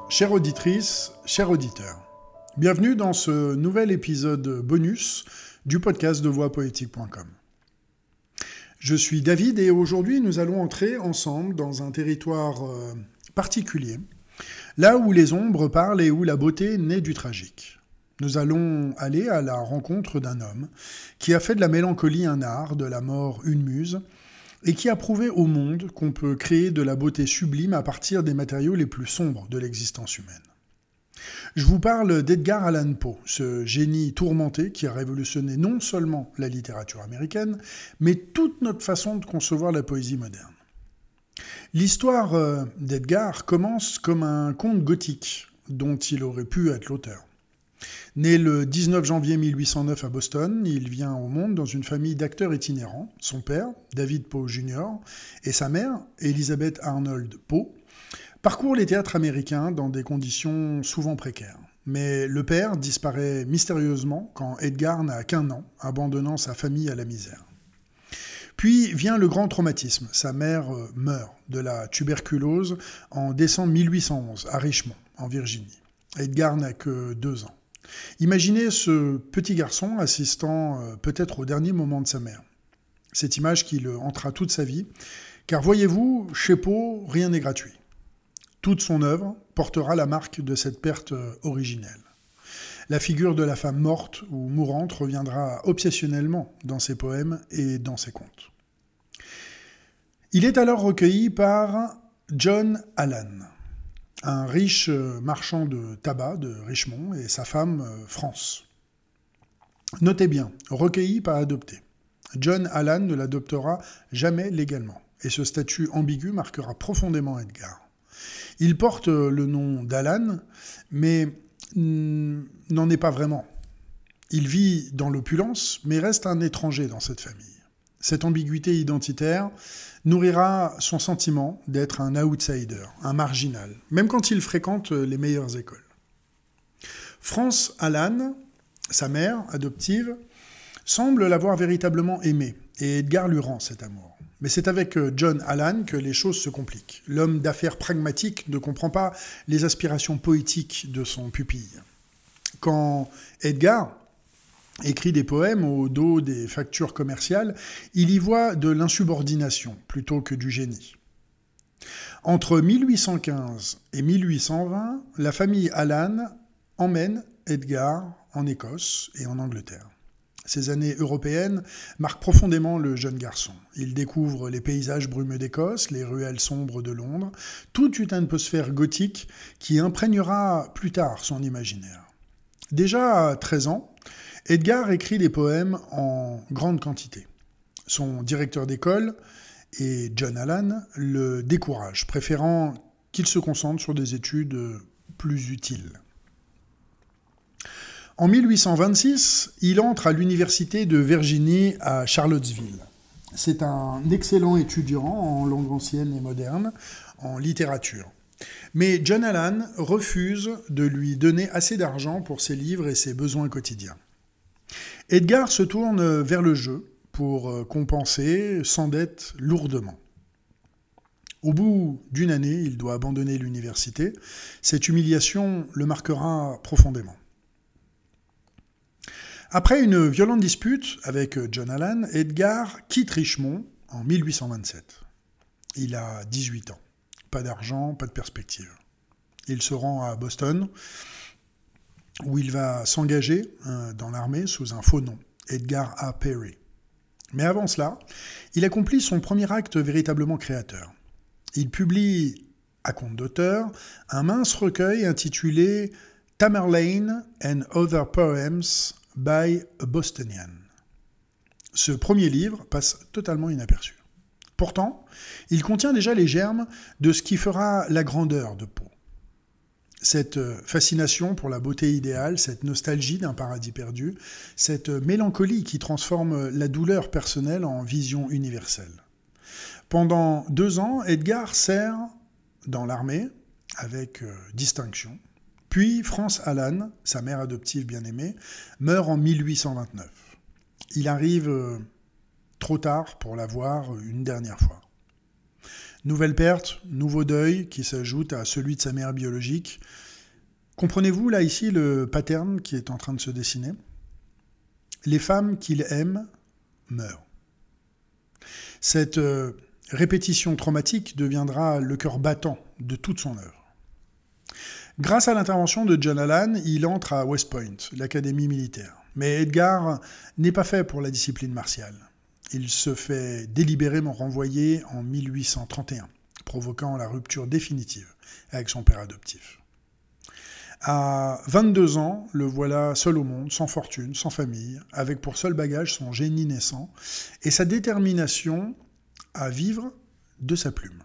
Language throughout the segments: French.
Chère auditrice, chers auditeurs, bienvenue dans ce nouvel épisode bonus du podcast de voixpoétique.com. Je suis David et aujourd'hui nous allons entrer ensemble dans un territoire particulier, là où les ombres parlent et où la beauté naît du tragique. Nous allons aller à la rencontre d'un homme qui a fait de la mélancolie un art, de la mort une muse, et qui a prouvé au monde qu'on peut créer de la beauté sublime à partir des matériaux les plus sombres de l'existence humaine. Je vous parle d'Edgar Allan Poe, ce génie tourmenté qui a révolutionné non seulement la littérature américaine, mais toute notre façon de concevoir la poésie moderne. L'histoire d'Edgar commence comme un conte gothique dont il aurait pu être l'auteur. Né le 19 janvier 1809 à Boston, il vient au monde dans une famille d'acteurs itinérants. Son père, David Poe Jr., et sa mère, Elizabeth Arnold Poe, parcourent les théâtres américains dans des conditions souvent précaires. Mais le père disparaît mystérieusement quand Edgar n'a qu'1 an, abandonnant sa famille à la misère. Puis vient le grand traumatisme. Sa mère meurt de la tuberculose en décembre 1811 à Richmond, en Virginie. Edgar n'a que 2 ans. Imaginez ce petit garçon assistant peut-être au dernier moment de sa mère. Cette image qui le hantera toute sa vie, car voyez-vous, chez Poe, rien n'est gratuit. Toute son œuvre portera la marque de cette perte originelle. La figure de la femme morte ou mourante reviendra obsessionnellement dans ses poèmes et dans ses contes. Il est alors recueilli par John Allan, un riche marchand de tabac de Richmond et sa femme France. Notez bien, recueilli pas adopté. John Allan ne l'adoptera jamais légalement, et ce statut ambigu marquera profondément Edgar. Il porte le nom d'Allan, mais n'en est pas vraiment. Il vit dans l'opulence, mais reste un étranger dans cette famille. Cette ambiguïté identitaire nourrira son sentiment d'être un outsider, un marginal, même quand il fréquente les meilleures écoles. France Allan, sa mère adoptive, semble l'avoir véritablement aimé, et Edgar lui rend cet amour. Mais c'est avec John Allan que les choses se compliquent. L'homme d'affaires pragmatique ne comprend pas les aspirations poétiques de son pupille. Quand Edgar écrit des poèmes au dos des factures commerciales, il y voit de l'insubordination plutôt que du génie. Entre 1815 et 1820, la famille Allan emmène Edgar en Écosse et en Angleterre. Ces années européennes marquent profondément le jeune garçon. Il découvre les paysages brumeux d'Écosse, les ruelles sombres de Londres, toute une atmosphère gothique qui imprégnera plus tard son imaginaire. Déjà à 13 ans, Edgar écrit des poèmes en grande quantité. Son directeur d'école et John Allan le décourage, préférant qu'il se concentre sur des études plus utiles. En 1826, il entre à l'université de Virginie à Charlottesville. C'est un excellent étudiant en langue ancienne et moderne, en littérature. Mais John Allan refuse de lui donner assez d'argent pour ses livres et ses besoins quotidiens. Edgar se tourne vers le jeu pour compenser, s'endette lourdement. Au bout d'1 année, il doit abandonner l'université. Cette humiliation le marquera profondément. Après une violente dispute avec John Allan, Edgar quitte Richmond en 1827. Il a 18 ans. Pas d'argent, pas de perspective. Il se rend à Boston, où il va s'engager dans l'armée sous un faux nom, Edgar A. Perry. Mais avant cela, il accomplit son premier acte véritablement créateur. Il publie, à compte d'auteur, un mince recueil intitulé « Tamerlane and Other Poems by a Bostonian ». Ce premier livre passe totalement inaperçu. Pourtant, il contient déjà les germes de ce qui fera la grandeur de Poe. Cette fascination pour la beauté idéale, cette nostalgie d'un paradis perdu, cette mélancolie qui transforme la douleur personnelle en vision universelle. Pendant 2 ans, Edgar sert dans l'armée avec distinction. Puis France Allan, sa mère adoptive bien-aimée, meurt en 1829. Il arrive trop tard pour la voir une dernière fois. Nouvelle perte, nouveau deuil qui s'ajoute à celui de sa mère biologique. Comprenez-vous là ici le pattern qui est en train de se dessiner ? Les femmes qu'il aime meurent. Cette répétition traumatique deviendra le cœur battant de toute son œuvre. Grâce à l'intervention de John Allan, il entre à West Point, l'académie militaire. Mais Edgar n'est pas fait pour la discipline martiale. Il se fait délibérément renvoyer en 1831, provoquant la rupture définitive avec son père adoptif. À 22 ans, le voilà seul au monde, sans fortune, sans famille, avec pour seul bagage son génie naissant et sa détermination à vivre de sa plume.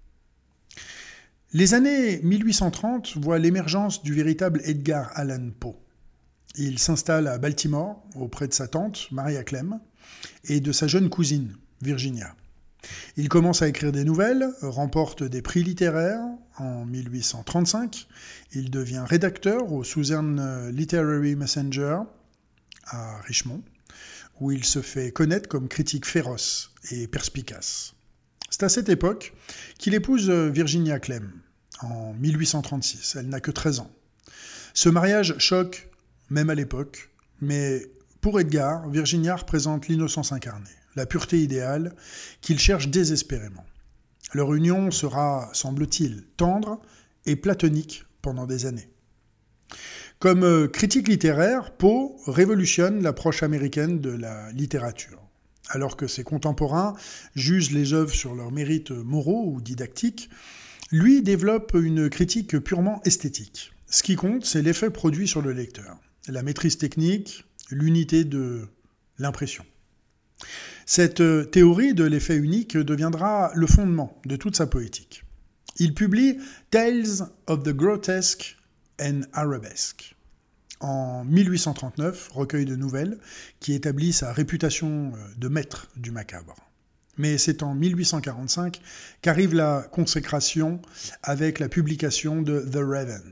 Les années 1830 voient l'émergence du véritable Edgar Allan Poe. Il s'installe à Baltimore, auprès de sa tante, Maria Clem, et de sa jeune cousine, Virginia. Il commence à écrire des nouvelles, remporte des prix littéraires en 1835. Il devient rédacteur au Southern Literary Messenger à Richmond, où il se fait connaître comme critique féroce et perspicace. C'est à cette époque qu'il épouse Virginia Clem en 1836. Elle n'a que 13 ans. Ce mariage choque, même à l'époque, mais pour Edgar, Virginia représente l'innocence incarnée, la pureté idéale qu'il cherche désespérément. Leur union sera, semble-t-il, tendre et platonique pendant des années. Comme critique littéraire, Poe révolutionne l'approche américaine de la littérature. Alors que ses contemporains jugent les œuvres sur leurs mérites moraux ou didactiques, lui développe une critique purement esthétique. Ce qui compte, c'est l'effet produit sur le lecteur, la maîtrise technique, l'unité de l'impression. Cette théorie de l'effet unique deviendra le fondement de toute sa poétique. Il publie Tales of the Grotesque and Arabesque en 1839, recueil de nouvelles qui établit sa réputation de maître du macabre. Mais c'est en 1845 qu'arrive la consécration avec la publication de The Raven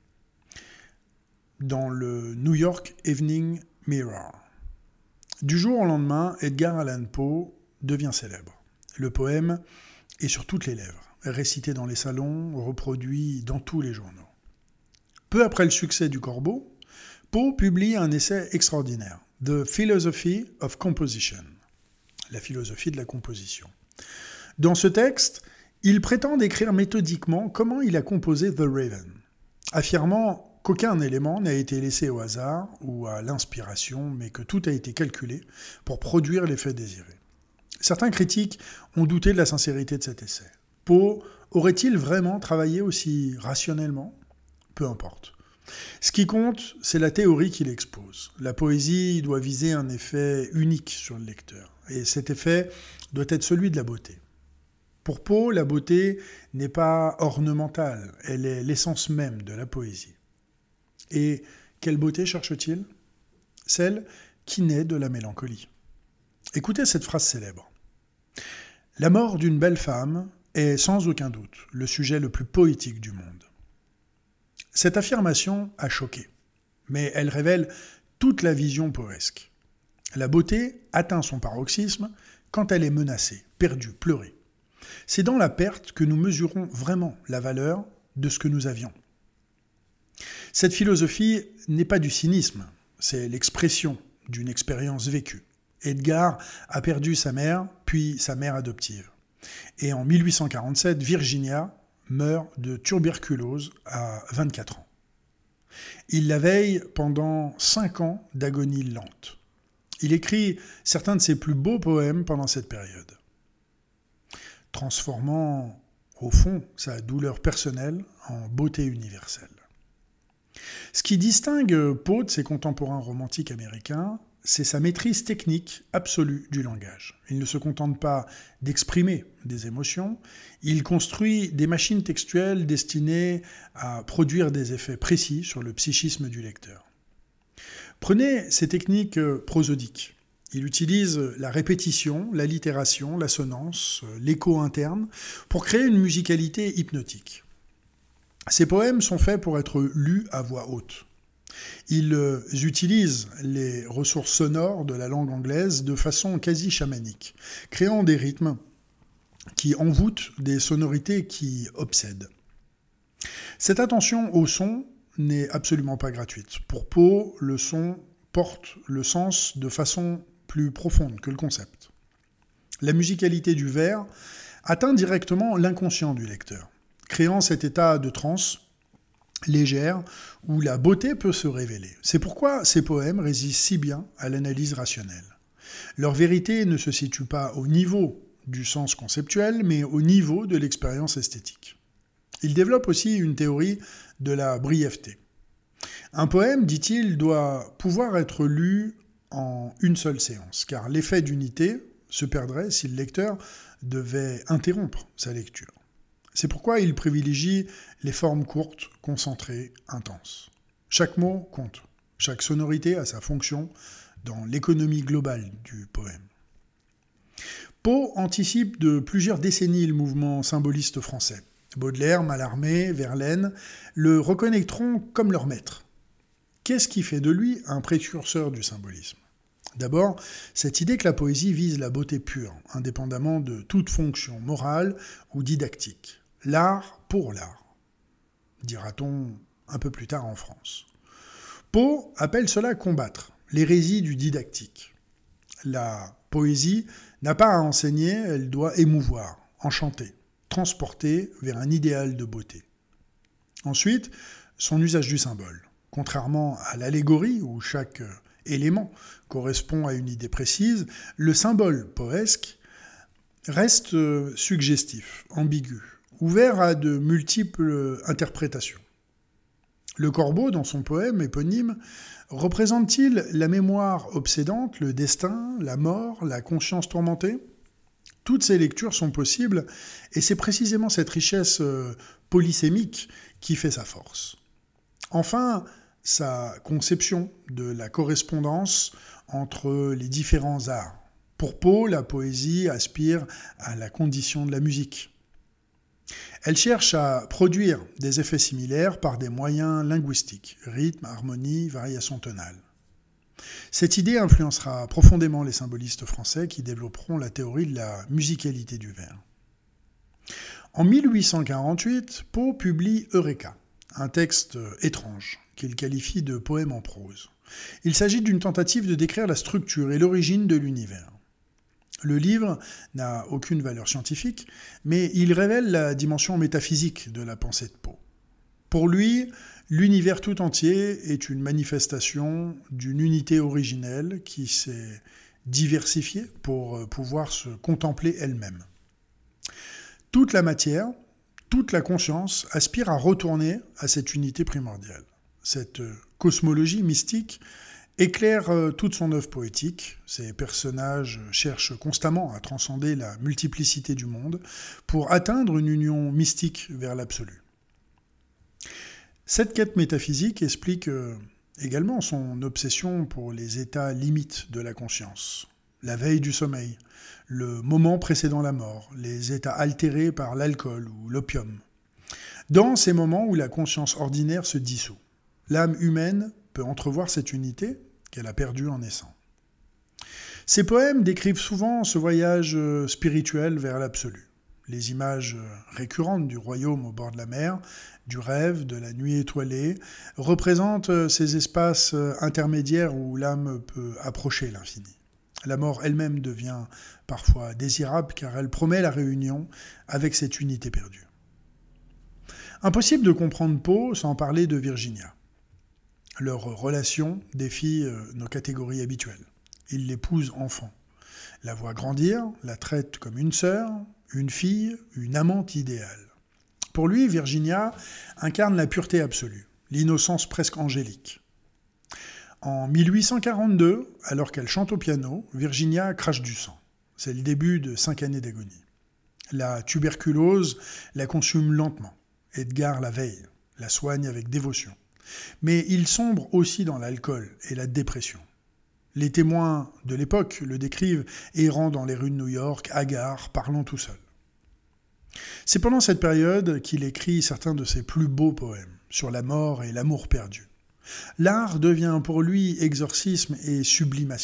dans le New York Evening Mirror. Du jour au lendemain, Edgar Allan Poe devient célèbre. Le poème est sur toutes les lèvres, récité dans les salons, reproduit dans tous les journaux. Peu après le succès du Corbeau, Poe publie un essai extraordinaire, The Philosophy of Composition, la philosophie de la composition. Dans ce texte, il prétend décrire méthodiquement comment il a composé The Raven, affirmant qu'aucun élément n'a été laissé au hasard ou à l'inspiration, mais que tout a été calculé pour produire l'effet désiré. Certains critiques ont douté de la sincérité de cet essai. Poe aurait-il vraiment travaillé aussi rationnellement ? Peu importe. Ce qui compte, c'est la théorie qu'il expose. La poésie doit viser un effet unique sur le lecteur, et cet effet doit être celui de la beauté. Pour Poe, la beauté n'est pas ornementale, elle est l'essence même de la poésie. Et quelle beauté cherche-t-il ? Celle qui naît de la mélancolie. Écoutez cette phrase célèbre. « La mort d'une belle femme est sans aucun doute le sujet le plus poétique du monde. » Cette affirmation a choqué, mais elle révèle toute la vision poesque. La beauté atteint son paroxysme quand elle est menacée, perdue, pleurée. C'est dans la perte que nous mesurons vraiment la valeur de ce que nous avions. Cette philosophie n'est pas du cynisme, c'est l'expression d'une expérience vécue. Edgar a perdu sa mère, puis sa mère adoptive. Et en 1847, Virginia meurt de tuberculose à 24 ans. Il la veille pendant 5 ans d'agonie lente. Il écrit certains de ses plus beaux poèmes pendant cette période, transformant au fond sa douleur personnelle en beauté universelle. Ce qui distingue Poe de ses contemporains romantiques américains, c'est sa maîtrise technique absolue du langage. Il ne se contente pas d'exprimer des émotions, il construit des machines textuelles destinées à produire des effets précis sur le psychisme du lecteur. Prenez ces techniques prosodiques. Il utilise la répétition, l'allitération, l'assonance, l'écho interne pour créer une musicalité hypnotique. Ces poèmes sont faits pour être lus à voix haute. Ils utilisent les ressources sonores de la langue anglaise de façon quasi chamanique, créant des rythmes qui envoûtent des sonorités qui obsèdent. Cette attention au son n'est absolument pas gratuite. Pour Poe, le son porte le sens de façon plus profonde que le concept. La musicalité du vers atteint directement l'inconscient du lecteur, créant cet état de transe légère où la beauté peut se révéler. C'est pourquoi ces poèmes résistent si bien à l'analyse rationnelle. Leur vérité ne se situe pas au niveau du sens conceptuel, mais au niveau de l'expérience esthétique. Il développe aussi une théorie de la brièveté. Un poème, dit-il, doit pouvoir être lu en une seule séance, car l'effet d'unité se perdrait si le lecteur devait interrompre sa lecture. C'est pourquoi il privilégie les formes courtes, concentrées, intenses. Chaque mot compte, chaque sonorité a sa fonction dans l'économie globale du poème. Poe anticipe de plusieurs décennies le mouvement symboliste français. Baudelaire, Mallarmé, Verlaine le reconnaîtront comme leur maître. Qu'est-ce qui fait de lui un précurseur du symbolisme ? D'abord, cette idée que la poésie vise la beauté pure, indépendamment de toute fonction morale ou didactique. L'art pour l'art, dira-t-on un peu plus tard en France. Poe appelle cela combattre l'hérésie du didactique. La poésie n'a pas à enseigner, elle doit émouvoir, enchanter, transporter vers un idéal de beauté. Ensuite, son usage du symbole. Contrairement à l'allégorie, où chaque élément correspond à une idée précise, le symbole poesque reste suggestif, ambigu, ouvert à de multiples interprétations. Le corbeau, dans son poème éponyme, représente-t-il la mémoire obsédante, le destin, la mort, la conscience tourmentée ? Toutes ces lectures sont possibles, et c'est précisément cette richesse polysémique qui fait sa force. Enfin, sa conception de la correspondance entre les différents arts. Pour Poe, la poésie aspire à la condition de la musique. Elle cherche à produire des effets similaires par des moyens linguistiques, rythme, harmonie, variation tonale. Cette idée influencera profondément les symbolistes français qui développeront la théorie de la musicalité du vers. En 1848, Poe publie Eureka, un texte étrange qu'il qualifie de poème en prose. Il s'agit d'une tentative de décrire la structure et l'origine de l'univers. Le livre n'a aucune valeur scientifique, mais il révèle la dimension métaphysique de la pensée de Poe. Pour lui, l'univers tout entier est une manifestation d'une unité originelle qui s'est diversifiée pour pouvoir se contempler elle-même. Toute la matière, toute la conscience aspire à retourner à cette unité primordiale. Cette cosmologie mystique éclaire toute son œuvre poétique. Ses personnages cherchent constamment à transcender la multiplicité du monde pour atteindre une union mystique vers l'absolu. Cette quête métaphysique explique également son obsession pour les états limites de la conscience. La veille du sommeil, le moment précédant la mort, les états altérés par l'alcool ou l'opium. Dans ces moments où la conscience ordinaire se dissout, l'âme humaine peut entrevoir cette unité qu'elle a perdue en naissant. Ces poèmes décrivent souvent ce voyage spirituel vers l'absolu. Les images récurrentes du royaume au bord de la mer, du rêve, de la nuit étoilée, représentent ces espaces intermédiaires où l'âme peut approcher l'infini. La mort elle-même devient parfois désirable car elle promet la réunion avec cette unité perdue. Impossible de comprendre Poe sans parler de Virginia. Leur relation défie nos catégories habituelles. Il l'épouse enfant. La voit grandir, la traite comme une sœur, une fille, une amante idéale. Pour lui, Virginia incarne la pureté absolue, l'innocence presque angélique. En 1842, alors qu'elle chante au piano, Virginia crache du sang. C'est le début de 5 années d'agonie. La tuberculose la consume lentement. Edgar la veille, la soigne avec dévotion. Mais il sombre aussi dans l'alcool et la dépression. Les témoins de l'époque le décrivent errant dans les rues de New York, hagard, parlant tout seul. C'est pendant cette période qu'il écrit certains de ses plus beaux poèmes, sur la mort et l'amour perdu. L'art devient pour lui exorcisme et sublimation.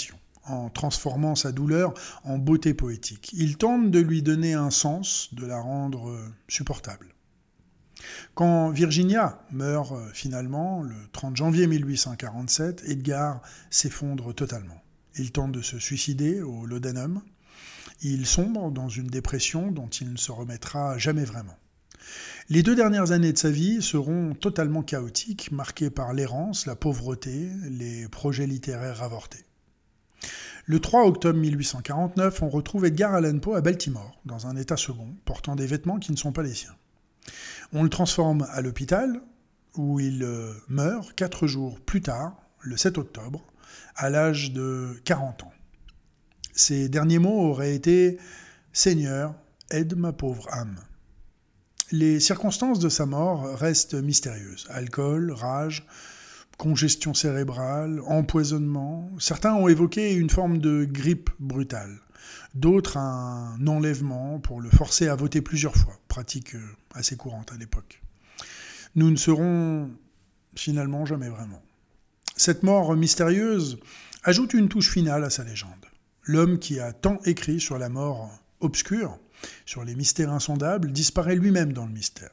en transformant sa douleur en beauté poétique. Il tente de lui donner un sens, de la rendre supportable. Quand Virginia meurt finalement, le 30 janvier 1847, Edgar s'effondre totalement. Il tente de se suicider au Laudanum. Il sombre dans une dépression dont il ne se remettra jamais vraiment. Les 2 dernières années de sa vie seront totalement chaotiques, marquées par l'errance, la pauvreté, les projets littéraires avortés. Le 3 octobre 1849, on retrouve Edgar Allan Poe à Baltimore, dans un état second, portant des vêtements qui ne sont pas les siens. On le transforme à l'hôpital, où il meurt 4 jours plus tard, le 7 octobre, à l'âge de 40 ans. Ses derniers mots auraient été « Seigneur, aide ma pauvre âme ». Les circonstances de sa mort restent mystérieuses. Alcool, rage, congestion cérébrale, empoisonnement. Certains ont évoqué une forme de grippe brutale. D'autres un enlèvement pour le forcer à voter plusieurs fois, pratique assez courante à l'époque. Nous ne saurons finalement jamais vraiment. Cette mort mystérieuse ajoute une touche finale à sa légende. L'homme qui a tant écrit sur la mort obscure, sur les mystères insondables, disparaît lui-même dans le mystère.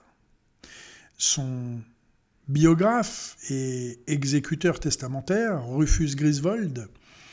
Son biographe et exécuteur testamentaire, Rufus Griswold,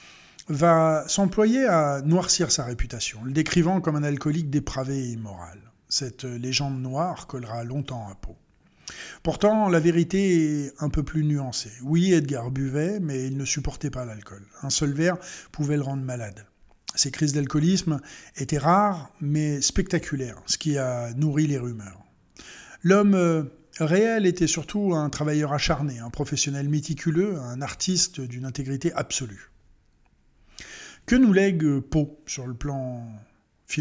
va s'employer à noircir sa réputation, le décrivant comme un alcoolique dépravé et immoral. Cette légende noire collera longtemps à Poe. Pourtant, la vérité est un peu plus nuancée. Oui, Edgar buvait, mais il ne supportait pas l'alcool. Un seul verre pouvait le rendre malade. Ces crises d'alcoolisme étaient rares, mais spectaculaires, ce qui a nourri les rumeurs. L'homme réel était surtout un travailleur acharné, un professionnel méticuleux, un artiste d'une intégrité absolue. Que nous lègue Poe sur le plan philosophique ?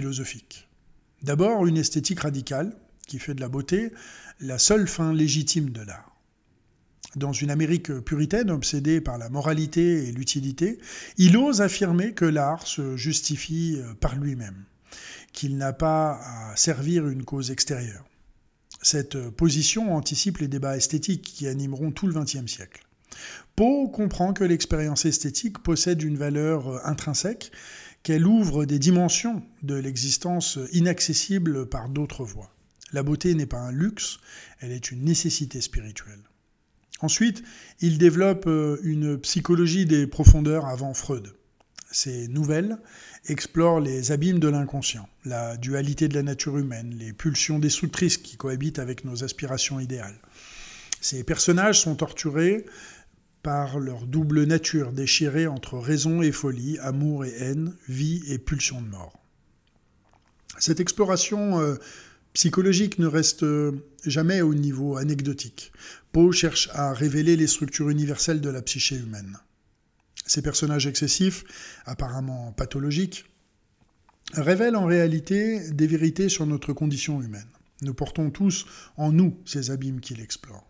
D'abord, une esthétique radicale qui fait de la beauté la seule fin légitime de l'art. Dans une Amérique puritaine obsédée par la moralité et l'utilité, il ose affirmer que l'art se justifie par lui-même, qu'il n'a pas à servir une cause extérieure. Cette position anticipe les débats esthétiques qui animeront tout le XXe siècle. Poe comprend que l'expérience esthétique possède une valeur intrinsèque, qu'elle ouvre des dimensions de l'existence inaccessibles par d'autres voies. La beauté n'est pas un luxe, elle est une nécessité spirituelle. Ensuite, il développe une psychologie des profondeurs avant Freud. Ces nouvelles explorent les abîmes de l'inconscient, la dualité de la nature humaine, les pulsions destructrices qui cohabitent avec nos aspirations idéales. Ces personnages sont torturés par leur double nature, déchirée entre raison et folie, amour et haine, vie et pulsion de mort. Cette exploration psychologique ne reste jamais au niveau anecdotique. Poe cherche à révéler les structures universelles de la psyché humaine. Ces personnages excessifs, apparemment pathologiques, révèlent en réalité des vérités sur notre condition humaine. Nous portons tous en nous ces abîmes qu'il explore.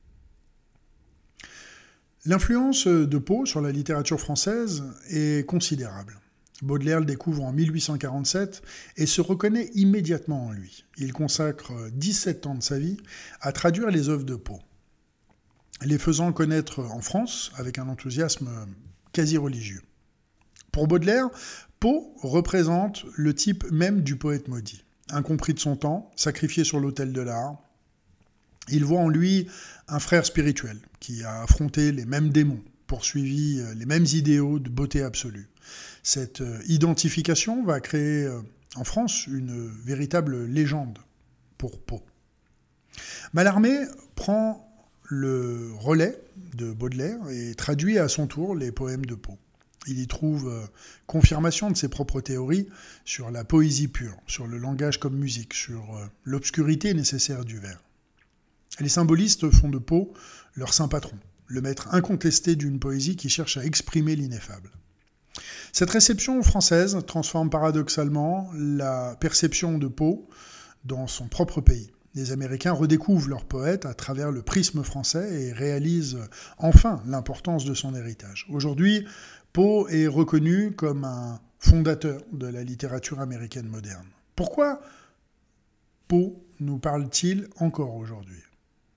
L'influence de Poe sur la littérature française est considérable. Baudelaire le découvre en 1847 et se reconnaît immédiatement en lui. Il consacre 17 ans de sa vie à traduire les œuvres de Poe, les faisant connaître en France avec un enthousiasme quasi religieux. Pour Baudelaire, Poe représente le type même du poète maudit. Incompris de son temps, sacrifié sur l'autel de l'art, il voit en lui un frère spirituel qui a affronté les mêmes démons, poursuivi les mêmes idéaux de beauté absolue. Cette identification va créer en France une véritable légende pour Poe. Mallarmé prend le relais de Baudelaire et traduit à son tour les poèmes de Poe. Il y trouve confirmation de ses propres théories sur la poésie pure, sur le langage comme musique, sur l'obscurité nécessaire du vers. Les symbolistes font de Poe leur saint patron, le maître incontesté d'une poésie qui cherche à exprimer l'ineffable. Cette réception française transforme paradoxalement la perception de Poe dans son propre pays. Les Américains redécouvrent leur poète à travers le prisme français et réalisent enfin l'importance de son héritage. Aujourd'hui, Poe est reconnu comme un fondateur de la littérature américaine moderne. Pourquoi Poe nous parle-t-il encore aujourd'hui ?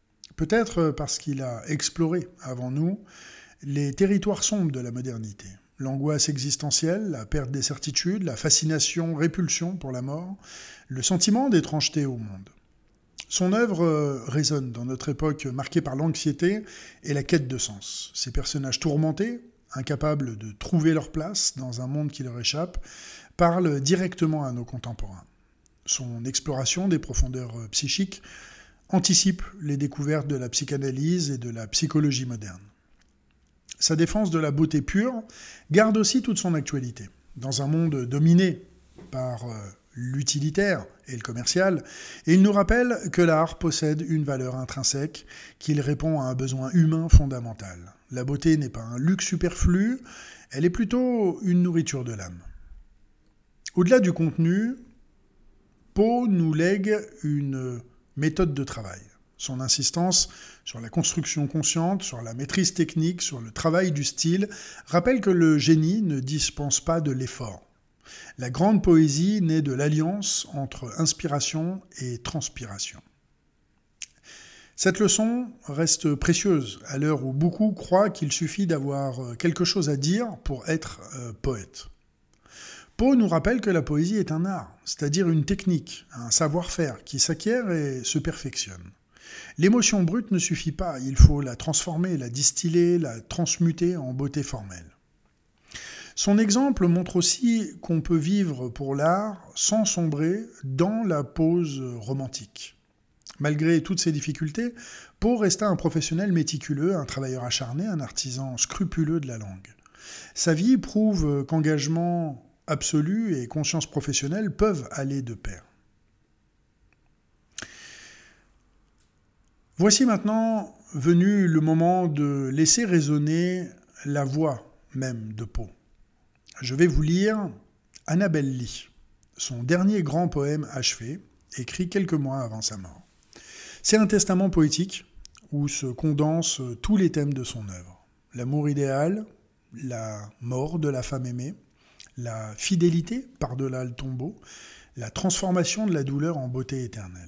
Peut-être parce qu'il a exploré, avant nous, les territoires sombres de la modernité. l'angoisse existentielle, la perte des certitudes, la fascination, répulsion pour la mort, le sentiment d'étrangeté au monde. Son œuvre résonne dans notre époque marquée par l'anxiété et la quête de sens. Ces personnages tourmentés, incapables de trouver leur place dans un monde qui leur échappe, parlent directement à nos contemporains. Son exploration des profondeurs psychiques anticipe les découvertes de la psychanalyse et de la psychologie moderne. Sa défense de la beauté pure garde aussi toute son actualité. Dans un monde dominé par l'utilitaire et le commercial, et il nous rappelle que l'art possède une valeur intrinsèque, qu'il répond à un besoin humain fondamental. La beauté n'est pas un luxe superflu, elle est plutôt une nourriture de l'âme. Au-delà du contenu, Poe nous lègue une méthode de travail. Son insistance sur la construction consciente, sur la maîtrise technique, sur le travail du style, rappelle que le génie ne dispense pas de l'effort. La grande poésie naît de l'alliance entre inspiration et transpiration. Cette leçon reste précieuse à l'heure où beaucoup croient qu'il suffit d'avoir quelque chose à dire pour être poète. Poe nous rappelle que la poésie est un art, c'est-à-dire une technique, un savoir-faire qui s'acquiert et se perfectionne. L'émotion brute ne suffit pas, il faut la transformer, la distiller, la transmuter en beauté formelle. Son exemple montre aussi qu'on peut vivre pour l'art sans sombrer dans la pose romantique. Malgré toutes ces difficultés, Poe resta un professionnel méticuleux, un travailleur acharné, un artisan scrupuleux de la langue. Sa vie prouve qu'engagement absolu et conscience professionnelle peuvent aller de pair. Voici maintenant venu le moment de laisser résonner la voix même de Poe. Je vais vous lire Annabel Lee, son dernier grand poème achevé, écrit quelques mois avant sa mort. C'est un testament poétique où se condensent tous les thèmes de son œuvre. L'amour idéal, la mort de la femme aimée, la fidélité par-delà le tombeau, la transformation de la douleur en beauté éternelle.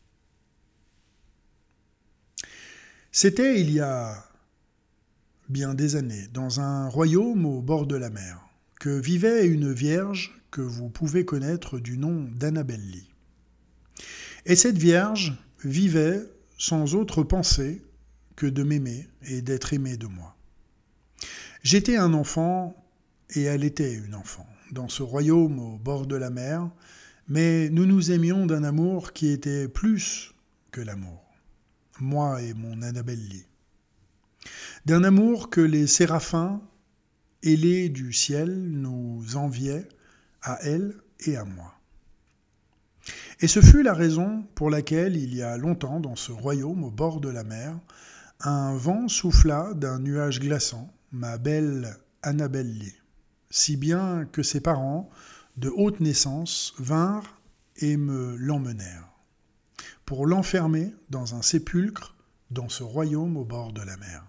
C'était il y a bien des années, dans un royaume au bord de la mer, que vivait une vierge que vous pouvez connaître du nom d'Annabel Lee. Et cette vierge vivait sans autre pensée que de m'aimer et d'être aimée de moi. J'étais un enfant et elle était une enfant, dans ce royaume au bord de la mer, mais nous nous aimions d'un amour qui était plus que l'amour, moi et mon Annabel Lee. D'un amour que les séraphins ailés du ciel nous enviaient à elle et à moi. Et ce fut la raison pour laquelle, il y a longtemps, dans ce royaume au bord de la mer, un vent souffla d'un nuage glaçant ma belle Annabel Lee, si bien que ses parents, de haute naissance, vinrent et me l'emmenèrent, pour l'enfermer dans un sépulcre dans ce royaume au bord de la mer.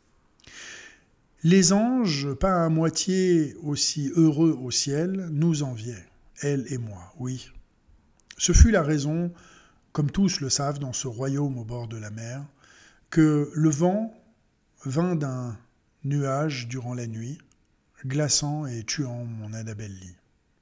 Les anges, pas à moitié aussi heureux au ciel, nous enviaient, elle et moi, oui. Ce fut la raison, comme tous le savent dans ce royaume au bord de la mer, que le vent vint d'un nuage durant la nuit, glaçant et tuant mon Annabel Lee.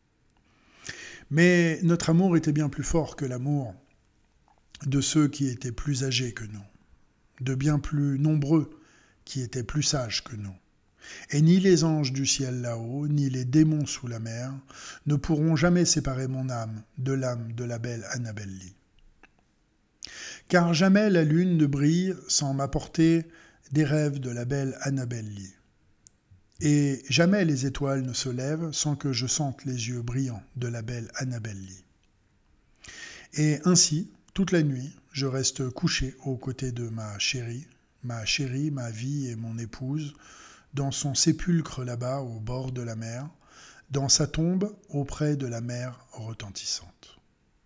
Mais notre amour était bien plus fort que l'amour de ceux qui étaient plus âgés que nous, de bien plus nombreux qui étaient plus sages que nous. Et ni les anges du ciel là-haut, ni les démons sous la mer ne pourront jamais séparer mon âme de l'âme de la belle Annabel Lee. Car jamais la lune ne brille sans m'apporter des rêves de la belle Annabel Lee. Et jamais les étoiles ne se lèvent sans que je sente les yeux brillants de la belle Annabel Lee. Et ainsi, toute la nuit, je reste couché aux côtés de ma chérie, ma vie et mon épouse, dans son sépulcre là-bas au bord de la mer, dans sa tombe auprès de la mer retentissante.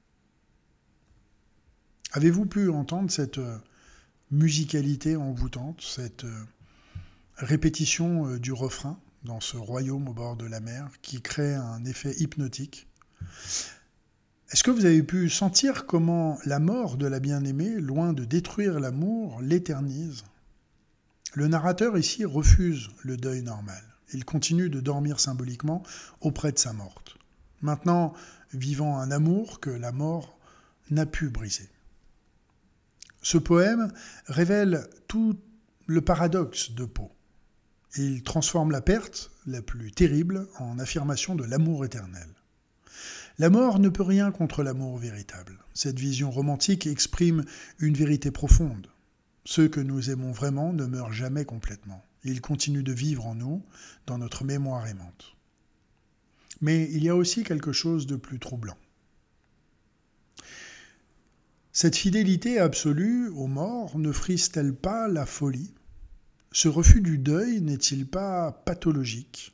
Avez-vous pu entendre cette musicalité envoûtante, cette répétition du refrain dans ce royaume au bord de la mer qui crée un effet hypnotique? Est-ce que vous avez pu sentir comment la mort de la bien-aimée, loin de détruire l'amour, l'éternise? Le narrateur ici refuse le deuil normal Il continue de dormir symboliquement auprès de sa morte. Maintenant, vivant un amour que la mort n'a pu briser. Ce poème révèle tout le paradoxe de Poe. Il transforme la perte, la plus terrible, en affirmation de l'amour éternel. La mort ne peut rien contre l'amour véritable. Cette vision romantique exprime une vérité profonde. Ceux que nous aimons vraiment ne meurent jamais complètement. Ils continuent de vivre en nous, dans notre mémoire aimante. Mais il y a aussi quelque chose de plus troublant. Cette fidélité absolue aux morts ne frise-t-elle pas la folie ? Ce refus du deuil n'est-il pas pathologique ?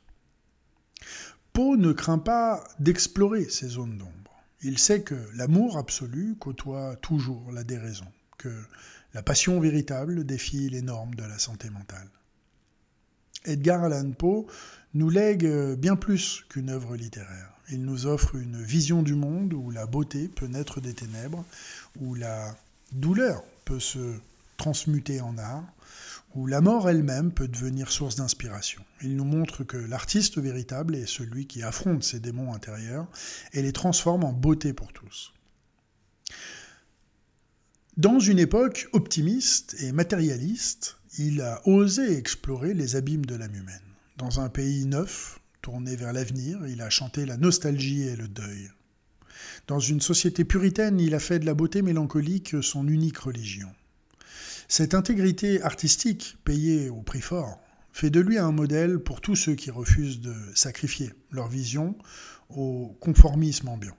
Poe ne craint pas d'explorer ces zones d'ombre. Il sait que l'amour absolu côtoie toujours la déraison, que la passion véritable défie les normes de la santé mentale. Edgar Allan Poe nous lègue bien plus qu'une œuvre littéraire. Il nous offre une vision du monde où la beauté peut naître des ténèbres, où la douleur peut se transmuter en art, où la mort elle-même peut devenir source d'inspiration. Il nous montre que l'artiste véritable est celui qui affronte ses démons intérieurs et les transforme en beauté pour tous. Dans une époque optimiste et matérialiste, il a osé explorer les abîmes de l'âme humaine. Dans un pays neuf, tourné vers l'avenir, il a chanté la nostalgie et le deuil. Dans une société puritaine, il a fait de la beauté mélancolique son unique religion. Cette intégrité artistique, payée au prix fort, fait de lui un modèle pour tous ceux qui refusent de sacrifier leur vision au conformisme ambiant.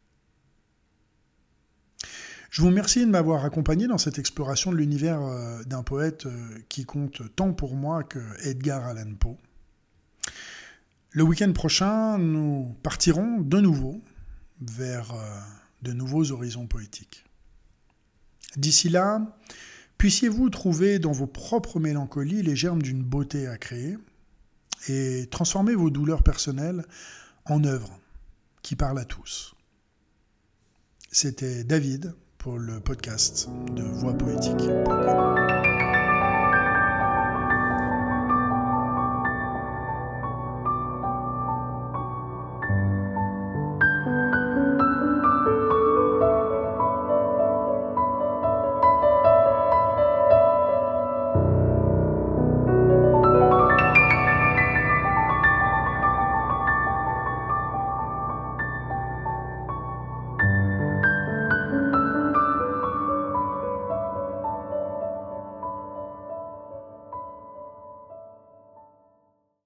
Je vous remercie de m'avoir accompagné dans cette exploration de l'univers d'un poète qui compte tant pour moi que Edgar Allan Poe. Le week-end prochain, nous partirons de nouveau vers de nouveaux horizons poétiques. D'ici là, puissiez-vous trouver dans vos propres mélancolies les germes d'une beauté à créer et transformer vos douleurs personnelles en œuvres qui parlent à tous. C'était David pour le podcast de voixpoétique.com.